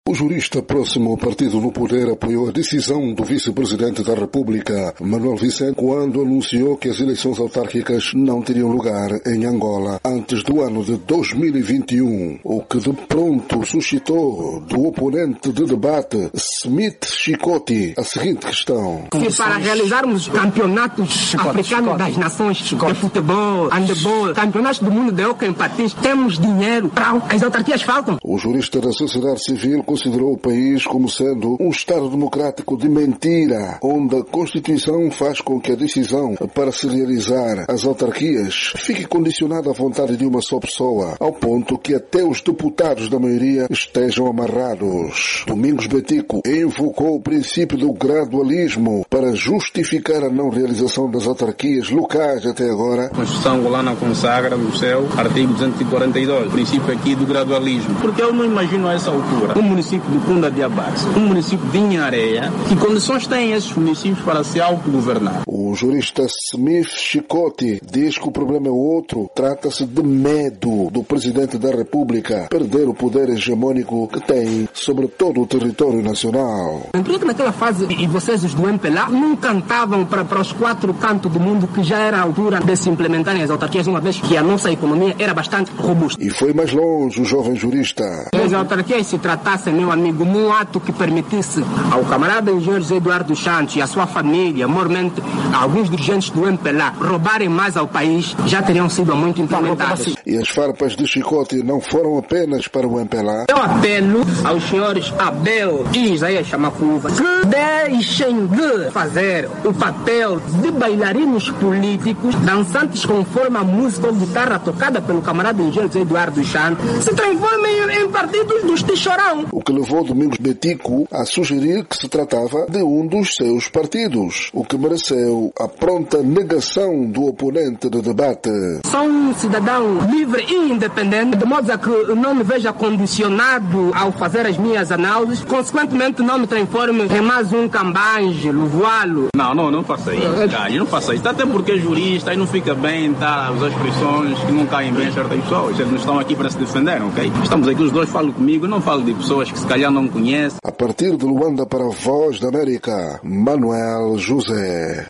O jurista próximo ao partido no poder apoiou a decisão do vice-presidente da República, Manuel Vicente, quando anunciou que as eleições autárquicas não teriam lugar em Angola antes do ano de 2021, o que de pronto suscitou do oponente de debate, Smith Chicote, a seguinte questão. Que para realizarmos campeonatos africanos das nações de futebol, handebol, campeonatos do mundo de hóquei em patins, temos dinheiro para as autarquias faltam. O jurista da sociedade civil considerou o país como sendo um Estado democrático de mentira, onde a Constituição faz com que a decisão para se realizar as autarquias fique condicionada à vontade de uma só pessoa, ao ponto que até os deputados da maioria estejam amarrados. Domingos Betico invocou o princípio do gradualismo para justificar a não realização das autarquias locais até agora. A Constituição angolana consagra no seu artigo 242, o princípio aqui do gradualismo, porque eu não imagino a essa altura um município de Cunda de Abax, um município de Inhareia, que condições têm esses municípios para se autogovernar? O jurista Smith Chicote diz que o problema é outro, trata-se de medo do Presidente da República perder o poder hegemônico que tem sobre todo o território nacional. Lembrei que naquela fase, e vocês os do MPLA não cantavam para os quatro cantos do mundo que já era a altura de se implementarem as autarquias, uma vez que a nossa economia era bastante robusta. E foi mais longe o jovem jurista. Se as autarquias se tratassem, meu amigo, num ato que permitisse ao camarada engenheiro José Eduardo Santos e à sua família, mormente alguns dirigentes do MPLA, roubarem mais ao país, já teriam sido muito implementados. E as farpas de Chicote não foram apenas para o MPLA. Eu apelo aos senhores Abel e Isaías Chamacuva que deixem de fazer o papel de bailarinos políticos, dançantes conforme a música ou guitarra tocada pelo camarada engenheiro José Eduardo Santos, se transformem em partidos dos tichorão. O que levou Domingos Betico a sugerir que se tratava de um dos seus partidos, o que mereceu a pronta negação do oponente de debate. Sou um cidadão livre e independente, de modo a que não me veja condicionado ao fazer as minhas análises, consequentemente não me transforme em mais um cambange, luvoalo. Não faça isso, cara, não faça isso, até porque é jurista e não fica bem, tá, as expressões que não caem bem a certas pessoas, eles não estão aqui para se defender, ok? Estamos aqui os dois, falam comigo, não falo de pessoas que se calhar não conhecem. A partir de Luanda para a Voz da América, Manuel José.